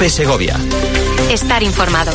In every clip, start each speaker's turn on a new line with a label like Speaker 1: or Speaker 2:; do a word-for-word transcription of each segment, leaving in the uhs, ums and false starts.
Speaker 1: COPE Segovia.
Speaker 2: Estar informado.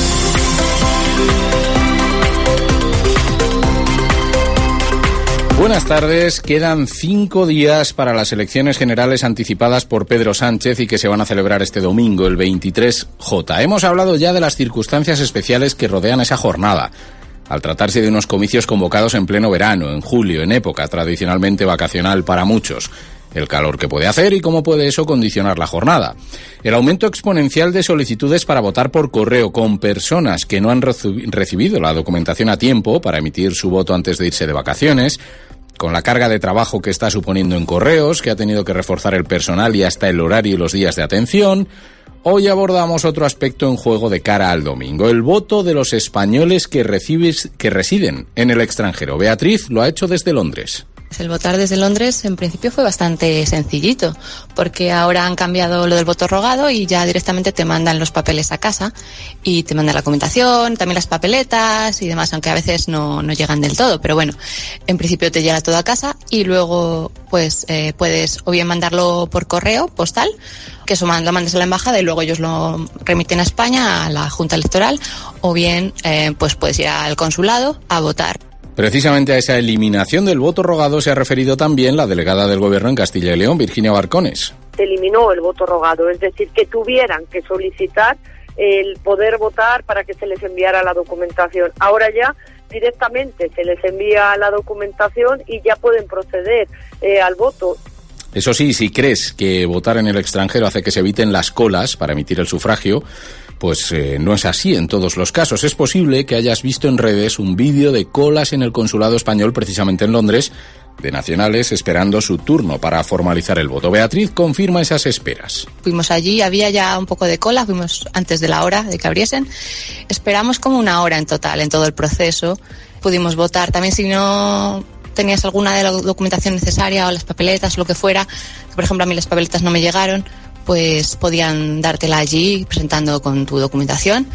Speaker 3: Buenas tardes. Quedan cinco días para las elecciones generales anticipadas por Pedro Sánchez y que se van a celebrar este domingo, el veintitrés J. Hemos hablado ya de las circunstancias especiales que rodean esa jornada, al tratarse de unos comicios convocados en pleno verano, en julio, en época tradicionalmente vacacional para muchos. El calor que puede hacer y cómo puede eso condicionar la jornada. El aumento exponencial de solicitudes para votar por correo con personas que no han recibido la documentación a tiempo para emitir su voto antes de irse de vacaciones, con la carga de trabajo que está suponiendo en correos, que ha tenido que reforzar el personal y hasta el horario y los días de atención. Hoy abordamos otro aspecto en juego de cara al domingo, el voto de los españoles que, recibes, que residen en el extranjero. Beatriz lo ha hecho desde Londres.
Speaker 4: El votar desde Londres en principio fue bastante sencillito, porque ahora han cambiado lo del voto rogado y ya directamente te mandan los papeles a casa y te mandan la documentación, también las papeletas y demás, aunque a veces no, no llegan del todo, pero bueno, en principio te llega todo a casa y luego pues eh, puedes o bien mandarlo por correo postal, que eso lo mandes a la embajada y luego ellos lo remiten a España, a la Junta Electoral, o bien eh, pues puedes ir al consulado a votar.
Speaker 3: Precisamente a esa eliminación del voto rogado se ha referido también la delegada del Gobierno en Castilla y León, Virginia Barcones.
Speaker 5: Se eliminó el voto rogado, es decir, que tuvieran que solicitar el poder votar para que se les enviara la documentación. Ahora ya directamente se les envía la documentación y ya pueden proceder eh, al voto.
Speaker 3: Eso sí, si crees que votar en el extranjero hace que se eviten las colas para emitir el sufragio, pues eh, no es así en todos los casos. Es posible que hayas visto en redes un vídeo de colas en el consulado español, precisamente en Londres, de nacionales esperando su turno para formalizar el voto. Beatriz confirma esas esperas.
Speaker 4: Fuimos allí, había ya un poco de cola, fuimos antes de la hora de que abriesen. Esperamos como una hora en total en todo el proceso. Pudimos votar. También si no tenías alguna de la documentación necesaria o las papeletas, lo que fuera, por ejemplo a mí las papeletas no me llegaron, pues podían dártela allí presentando con tu documentación.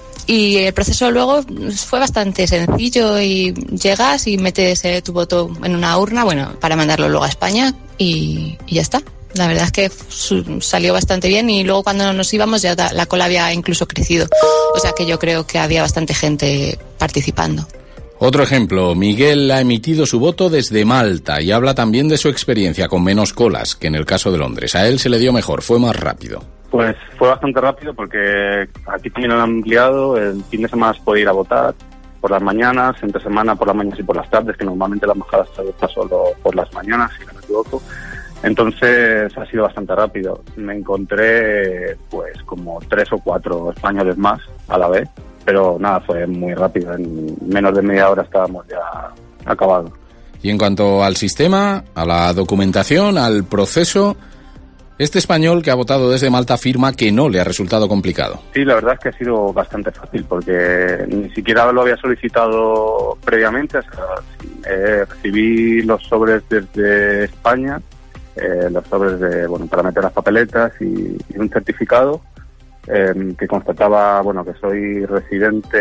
Speaker 4: Y el proceso luego fue bastante sencillo y llegas y metes eh, tu voto en una urna, bueno, para mandarlo luego a España y, y ya está. La verdad es que su, salió bastante bien y luego cuando nos íbamos ya la cola había incluso crecido. O sea que yo creo que había bastante gente participando.
Speaker 3: Otro ejemplo, Miguel ha emitido su voto desde Malta y habla también de su experiencia con menos colas que en el caso de Londres. A él se le dio mejor, fue más rápido.
Speaker 6: Pues fue bastante rápido porque aquí también lo han ampliado, el fin de semana se puede ir a votar por las mañanas, entre semana por las mañanas y por las tardes, que normalmente la embajada está solo por las mañanas, si no me equivoco. Entonces ha sido bastante rápido. Me encontré pues como tres o cuatro españoles más a la vez. Pero nada, fue muy rápido, en menos de media hora estábamos ya acabados.
Speaker 3: Y en cuanto al sistema, a la documentación, al proceso, este español que ha votado desde Malta afirma que no le ha resultado complicado.
Speaker 6: Sí, la verdad es que ha sido bastante fácil porque ni siquiera lo había solicitado previamente. O sea, eh, recibí los sobres desde España, eh, los sobres de, bueno, para meter las papeletas y, y un certificado. Eh, que constataba bueno que soy residente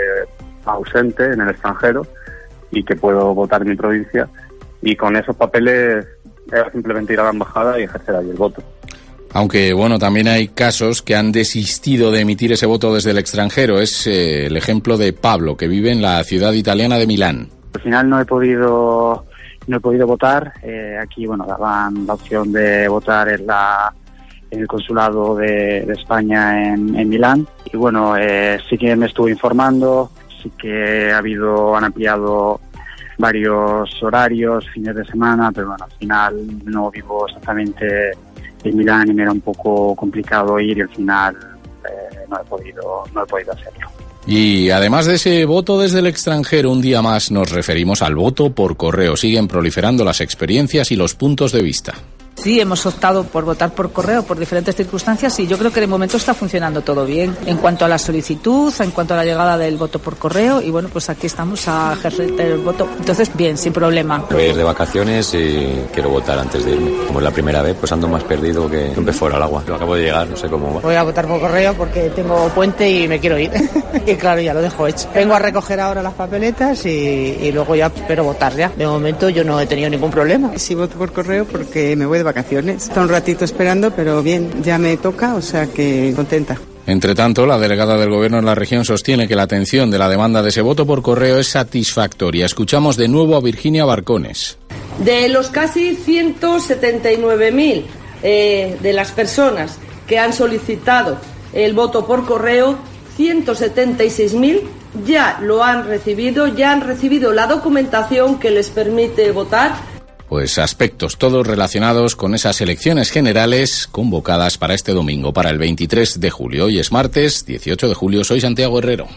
Speaker 6: ausente en el extranjero y que puedo votar en mi provincia, y con esos papeles era simplemente ir a la embajada y ejercer ahí el voto.
Speaker 3: Aunque bueno, también hay casos que han desistido de emitir ese voto desde el extranjero. Es eh, el ejemplo de Pablo, que vive en la ciudad italiana de Milán.
Speaker 7: Al final no he podido no he podido votar. Eh, aquí bueno daban la opción de votar en la en el consulado de, de España en, en Milán, y bueno, eh, sí que me estuve informando, sí que ha habido, han ampliado varios horarios, fines de semana, pero bueno, al final no vivo exactamente en Milán y me era un poco complicado ir y al final eh, no he podido, no he podido hacerlo.
Speaker 3: Y además de ese voto desde el extranjero, un día más nos referimos al voto por correo. Siguen proliferando las experiencias y los puntos de vista.
Speaker 8: Sí, hemos optado por votar por correo por diferentes circunstancias y yo creo que de momento está funcionando todo bien en cuanto a la solicitud, en cuanto a la llegada del voto por correo, y bueno, pues aquí estamos a ejercer el voto. Entonces, bien, sin problema.
Speaker 9: Voy a ir de vacaciones y quiero votar antes de irme. Como es la primera vez, pues ando más perdido que un pez fuera al agua. Yo acabo de llegar, no sé cómo va.
Speaker 10: Voy a votar por correo porque tengo puente y me quiero ir. Y claro, ya lo dejo hecho. Vengo a recoger ahora las papeletas y, y luego ya espero votar ya. De momento yo no he tenido ningún problema.
Speaker 11: Sí, voto por correo porque me voy de vacaciones.
Speaker 1: vacaciones. Está un ratito esperando, pero bien, ya me toca, o sea que contenta.
Speaker 3: Entre tanto, la delegada del Gobierno en la región sostiene que la atención de la demanda de ese voto por correo es satisfactoria. Escuchamos de nuevo a Virginia Barcones.
Speaker 11: De los casi ciento setenta y nueve mil eh, de las personas que han solicitado el voto por correo, ciento setenta y seis mil ya lo han recibido, ya han recibido la documentación que les permite votar.
Speaker 3: Pues aspectos todos relacionados con esas elecciones generales convocadas para este domingo, para el veintitrés de julio. Hoy es martes, dieciocho de julio. Soy Santiago Herrero.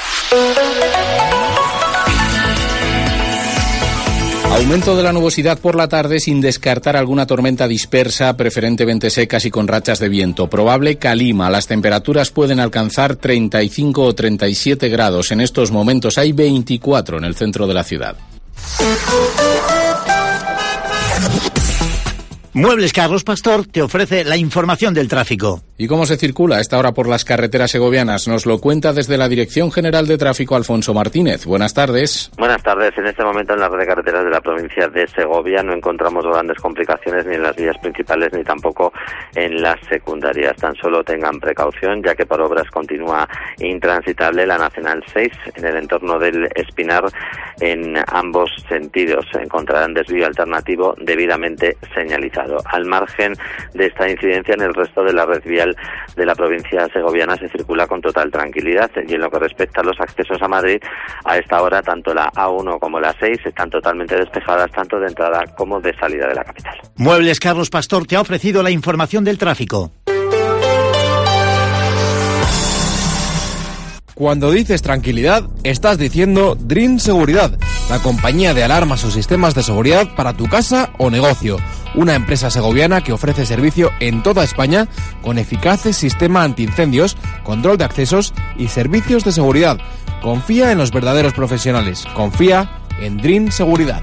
Speaker 3: Aumento de la nubosidad por la tarde sin descartar alguna tormenta dispersa, preferentemente secas y con rachas de viento. Probable calima. Las temperaturas pueden alcanzar treinta y cinco o treinta y siete grados. En estos momentos hay veinticuatro en el centro de la ciudad.
Speaker 12: Muebles Carlos Pastor te ofrece la información del tráfico.
Speaker 3: ¿Y cómo se circula a esta hora por las carreteras segovianas? Nos lo cuenta desde la Dirección General de Tráfico Alfonso Martínez. Buenas tardes.
Speaker 13: Buenas tardes. En este momento en la red de carreteras de la provincia de Segovia no encontramos grandes complicaciones ni en las vías principales ni tampoco en las secundarias. Tan solo tengan precaución, ya que por obras continúa intransitable la Nacional seis en el entorno del Espinar en ambos sentidos. Encontrarán desvío alternativo debidamente señalizado. Al margen de esta incidencia, en el resto de la red vial de la provincia segoviana se circula con total tranquilidad, y en lo que respecta a los accesos a Madrid, a esta hora tanto la A uno como la seis están totalmente despejadas, tanto de entrada como de salida de la capital.
Speaker 12: Muebles Carlos Pastor te ha ofrecido la información del tráfico.
Speaker 14: Cuando dices tranquilidad, estás diciendo Dream Seguridad, la compañía de alarmas o sistemas de seguridad para tu casa o negocio. Una empresa segoviana que ofrece servicio en toda España con eficaces sistema antiincendios, control de accesos y servicios de seguridad. Confía en los verdaderos profesionales. Confía en Dream Seguridad.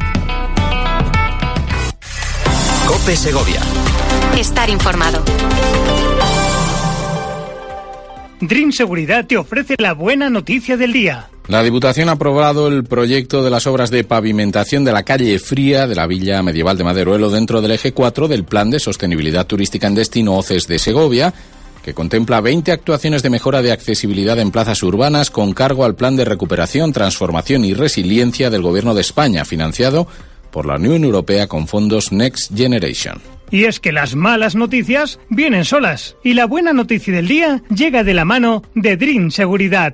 Speaker 2: COPE Segovia. Estar informado.
Speaker 15: Dream Seguridad te ofrece la buena noticia del día.
Speaker 3: La Diputación ha aprobado el proyecto de las obras de pavimentación de la calle Fría de la Villa Medieval de Maderuelo dentro del eje cuatro del Plan de Sostenibilidad Turística en Destino O C E S de Segovia, que contempla veinte actuaciones de mejora de accesibilidad en plazas urbanas con cargo al Plan de Recuperación, Transformación y Resiliencia del Gobierno de España, financiado por la Unión Europea con fondos Next Generation.
Speaker 15: Y es que las malas noticias vienen solas, y la buena noticia del día llega de la mano de Dream Seguridad.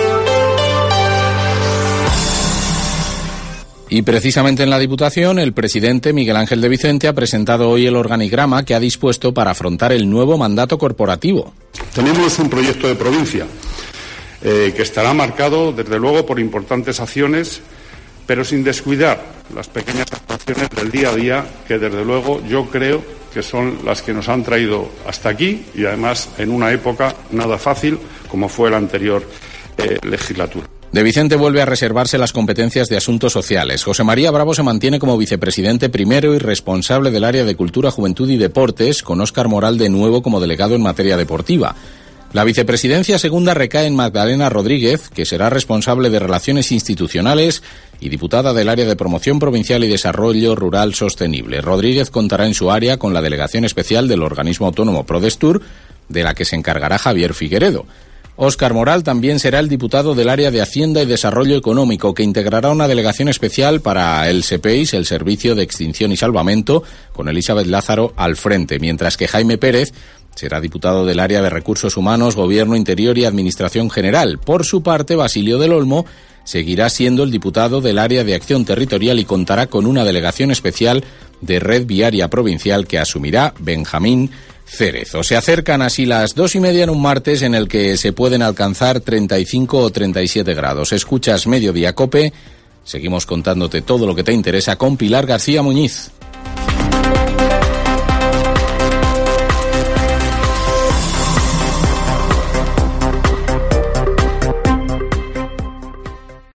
Speaker 3: Y precisamente en la Diputación, el presidente Miguel Ángel de Vicente ha presentado hoy el organigrama que ha dispuesto para afrontar el nuevo mandato corporativo.
Speaker 16: Tenemos un proyecto de provincia eh, que estará marcado, desde luego, por importantes acciones, pero sin descuidar las pequeñas actuaciones del día a día, que desde luego yo creo que son las que nos han traído hasta aquí, y además en una época nada fácil como fue la anterior eh, legislatura.
Speaker 3: De Vicente vuelve a reservarse las competencias de asuntos sociales. José María Bravo se mantiene como vicepresidente primero y responsable del área de Cultura, Juventud y Deportes, con Óscar Moral de nuevo como delegado en materia deportiva. La vicepresidencia segunda recae en Magdalena Rodríguez, que será responsable de Relaciones Institucionales y diputada del área de Promoción Provincial y Desarrollo Rural Sostenible. Rodríguez contará en su área con la delegación especial del organismo autónomo Prodestur, de la que se encargará Javier Figueredo. Óscar Moral también será el diputado del área de Hacienda y Desarrollo Económico, que integrará una delegación especial para el SEPEIS, el Servicio de Extinción y Salvamento, con Elizabeth Lázaro al frente, mientras que Jaime Pérez será diputado del área de Recursos Humanos, Gobierno Interior y Administración General. Por su parte, Basilio del Olmo seguirá siendo el diputado del área de Acción Territorial y contará con una delegación especial de Red Viaria Provincial que asumirá Benjamín Cerezo. Se acercan así las dos y media en un martes en el que se pueden alcanzar treinta y cinco o treinta y siete grados. Escuchas Mediodía COPE. Seguimos contándote todo lo que te interesa con Pilar García Muñiz.